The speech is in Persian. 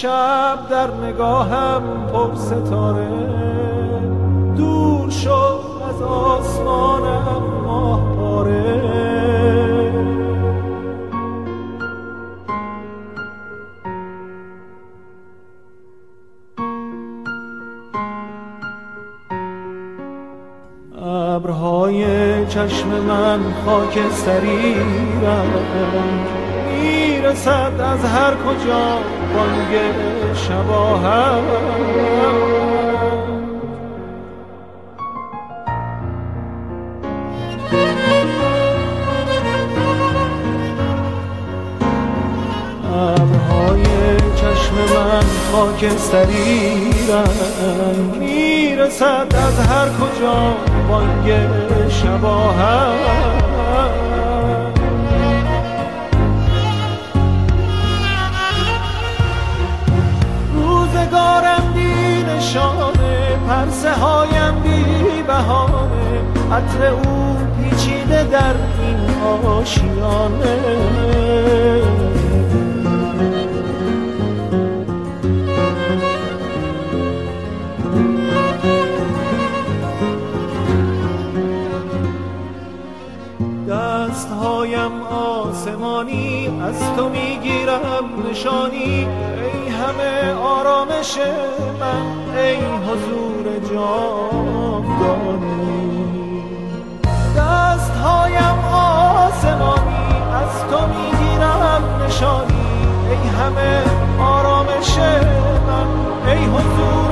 شب در نگاهم پر ستاره، دور شد از آسمانم ماه پاره. ابرهای چشم من خاکستری رنگ، میرسد از هر کجا بانگ شباهت. ابرهای چشم من خاکستری رنگ، میرسد از هر کجا بانگ شباهت. روزگارم بی نشانه، پرسه هایم بی بهانه، عطر او پیچیده در این آشیانه. دستهایم آسمانی، از تو میگیرم نشانی، ای همه آرامش من، ای حضور جاودانی. دستهایم آسمانی، از تو میگیرم نشانی، ای همه آرامش من، ای حضور